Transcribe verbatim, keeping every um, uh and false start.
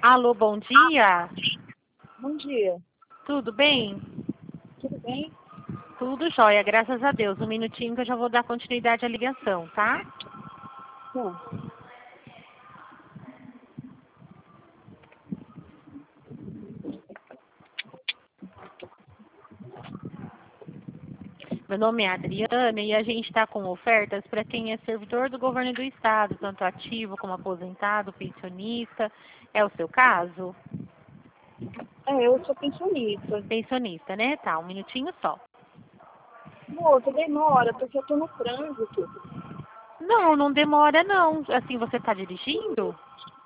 Alô, bom dia. Bom dia. Tudo bem? Tudo bem? Tudo jóia, graças a Deus. Um minutinho que eu já vou dar continuidade à ligação, tá? Bom, Meu nome é Adriana e a gente está com ofertas para quem é servidor do governo do estado, tanto ativo como aposentado, pensionista. É o seu caso? é, eu sou pensionista. Pensionista, né? Tá, um minutinho só. Moça, demora, porque eu tô no trânsito. Não, não demora não. Assim, você está dirigindo?